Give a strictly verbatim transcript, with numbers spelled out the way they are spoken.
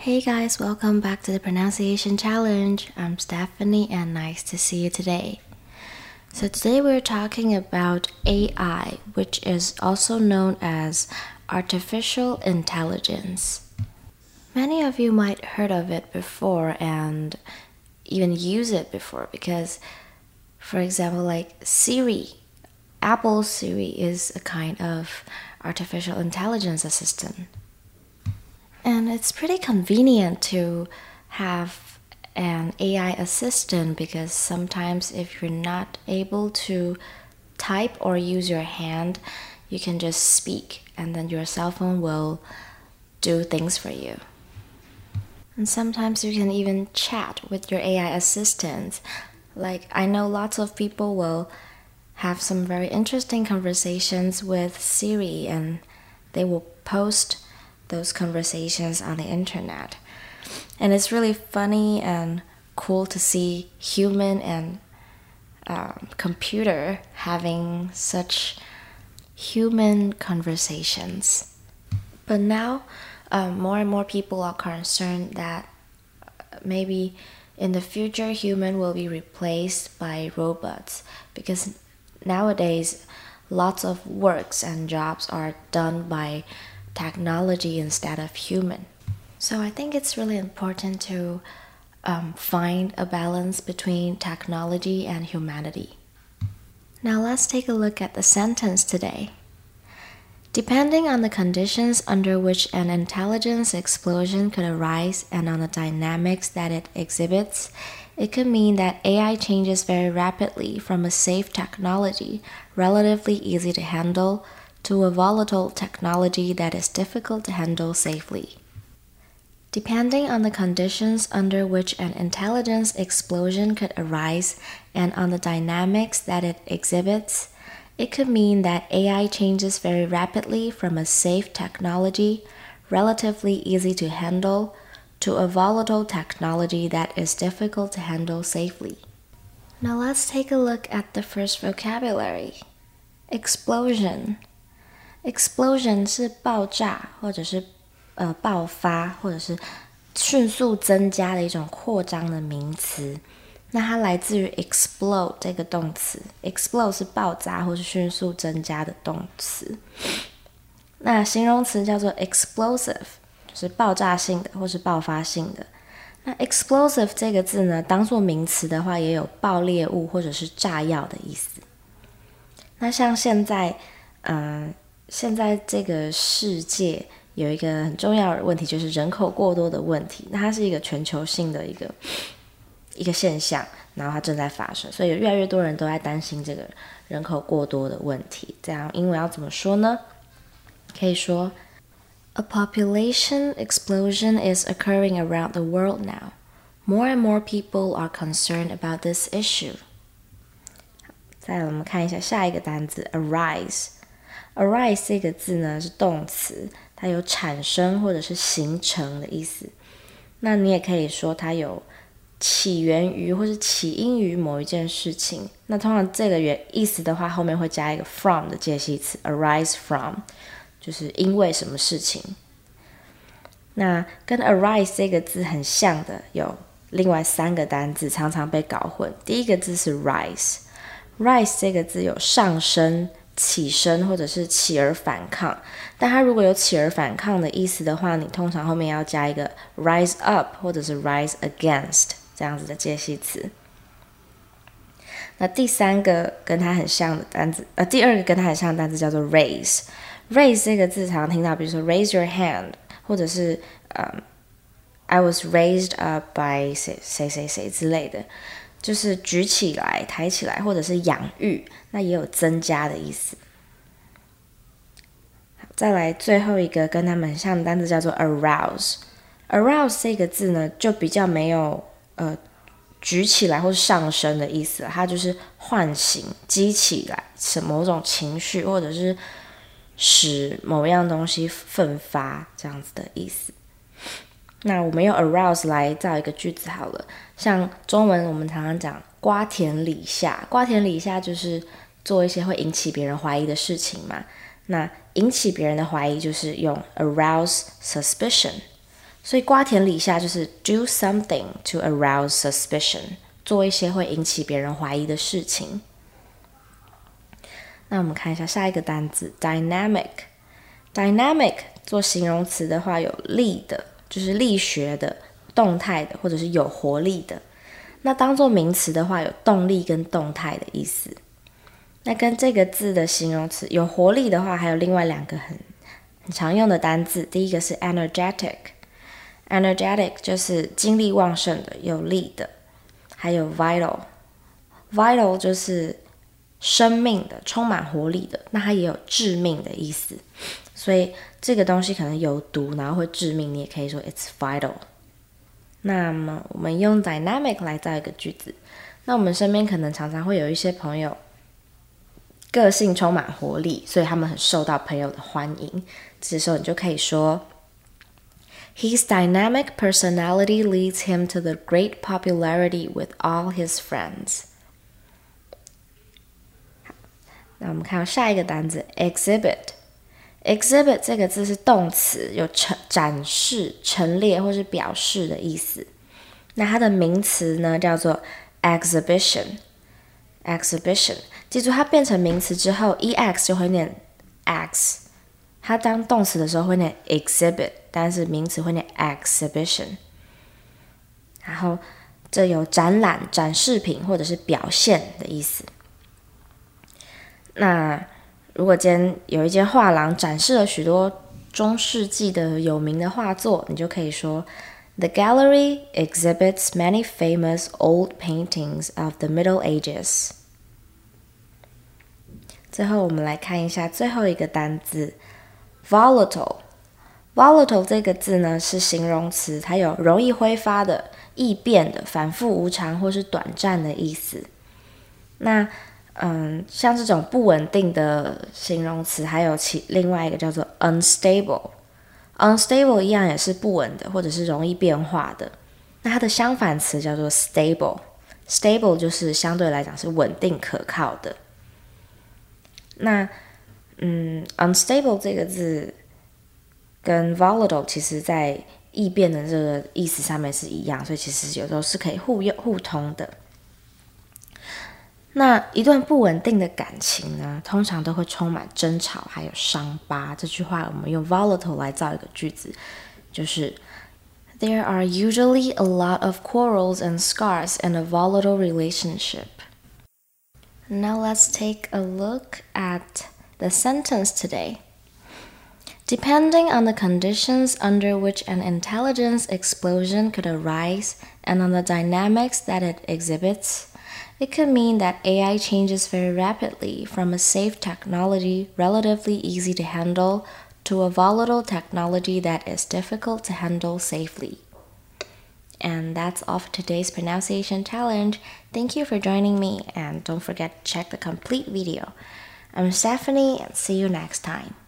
Hey guys, welcome back to the Pronunciation Challenge. I'm Stephanie and nice to see you today. So today we're talking about A I, which is also known as artificial intelligence. Many of you might heard of it before and even use it before because, for example, like Siri, Apple Siri is a kind of artificial intelligence assistant. And it's pretty convenient to have an A I assistant because sometimes if you're not able to type or use your hand, you can just speak and then your cell phone will do things for you. And sometimes you can even chat with your A I assistant. Like I know lots of people will have some very interesting conversations with Siri and they will post those conversations on the internet. And it's really funny and cool to see human and um, computer having such human conversations. But now um, more and more people are concerned that maybe in the future human will be replaced by robots because nowadays lots of works and jobs are done by technology instead of human. So I think it's really important to um, find a balance between technology and humanity. Now let's take a look at the sentence today. Depending on the conditions under which an intelligence explosion could arise and on the dynamics that it exhibits, it could mean that A I changes very rapidly from a safe technology, relatively easy to handle, to a volatile technology that is difficult to handle safely. Depending on the conditions under which an intelligence explosion could arise and on the dynamics that it exhibits, it could mean that A I changes very rapidly from a safe technology, relatively easy to handle, to a volatile technology that is difficult to handle safely. Now let's take a look at the first vocabulary. Explosion.Explosion 是爆炸或者是呃爆发或者是迅速增加的一种扩张的名词。那它来自于 explode 这个动词 explode 是爆炸或是迅速增加的动词。那形容词叫做 explosive 就是爆炸性的或是爆发性的。那 explosive 这个字呢当作名词的话也有爆裂物或者是炸药的意思。那像现在嗯、呃现在这个世界有一个很重要的问题，就是人口过多的问题。那它是一个全球性的一个一个现象，然后它正在发生，所以有越来越多人都在担心这个人口过多的问题。这样英文要怎么说呢？可以说 A population explosion is occurring around the world now. More and more people are concerned about this issue. 再来我们看一下下一个单字 arise。Arise 这个字呢是动词，它有产生或者是形成的意思。那你也可以说它有起源于或是起因于某一件事情。那通常这个意思的话，后面会加一个 from 的介系词 arise from， 就是因为什么事情。那跟 arise 这个字很像的有另外三个单字，常常被搞混。第一个字是 rise。rise 这个字有上升、起身或者是起而反抗，但它如果有起而反抗的意思的话，你通常后面要加一个 rise up 或者是 rise against 这样子的介系词。那第三个跟它很像的单字，呃，第二个跟它很像的单字叫做 raise。raise 这个字常常听到，比如说 raise your hand， 或者是、um, I was raised up by 谁谁谁谁之类的。就是举起来、抬起来，或者是养育，那也有增加的意思。再来最后一个跟他们很像的单字叫做 arouse。arouse 这个字呢，就比较没有呃举起来或是上升的意思了，它就是唤醒、激起来是某种情绪，或者是使某样东西奋发这样子的意思。那我们用 arouse 来造一个句子好了，像中文我们常常讲瓜田李下，瓜田李下就是做一些会引起别人怀疑的事情嘛。那引起别人的怀疑就是用 arouse suspicion， 所以瓜田李下就是 do something to arouse suspicion， 做一些会引起别人怀疑的事情。那我们看一下下一个单字 dynamic。dynamic 做形容词的话有力的，就是力学的、动态的，或者是有活力的。那当做名词的话有动力跟动态的意思。那跟这个字的形容词有活力的话，还有另外两个很很常用的单字。第一个是 energetic，energetic 就是精力旺盛的、有力的。还有 vital，vital 就是生命的、充满活力的。那它也有致命的意思，所以这个东西可能有毒，然后会致命，你也可以说 it's vital。那么我们用 dynamic 来造一个句子。那我们身边可能常常会有一些朋友个性充满活力，所以他们很受到朋友的欢迎。这时候你就可以说 His dynamic personality leads him to the great popularity with all his friends。 那我们看到下一个单字 exhibit。exhibit 这个字是动词，有展示、陈列或是表示的意思。那它的名词呢叫做 exhibition。exhibition 记住它变成名词之后 ex 就会念 x， 它当动词的时候会念 exhibit， 但是名词会念 exhibition。 然后这有展览、展示品或者是表现的意思。那如果今天有一间画廊展示了许多中世纪的有名的画作，你就可以说 The gallery exhibits many famous old paintings of the Middle Ages。 最后我们来看一下最后一个单字 volatile。 volatile 这个字呢是形容词，它有容易挥发的、易变的、反复无常或是短暂的意思。那嗯，像这种不稳定的形容词还有其另外一个叫做 unstable。unstable 一样也是不稳的或者是容易变化的。那它的相反词叫做 stable。stable 就是相对来讲是稳定可靠的。那嗯 unstable 这个字跟 volatile 其实在易变的这个意思上面是一样，所以其实有时候是可以互用互通的。那一段不稳定的感情呢，通常都会充满争吵还有伤疤。这句话我们用 volatile 来造一个句子，就是 There are usually a lot of quarrels and scars in a volatile relationship. Now let's take a look at the sentence today. Depending on the conditions under which an intelligence explosion could arise and on the dynamics that it exhibits, it could mean that A I changes very rapidly from a safe technology relatively easy to handle to a volatile technology that is difficult to handle safely. And that's all for today's pronunciation challenge. Thank you for joining me, and don't forget to check the complete video. I'm Stephanie, and see you next time.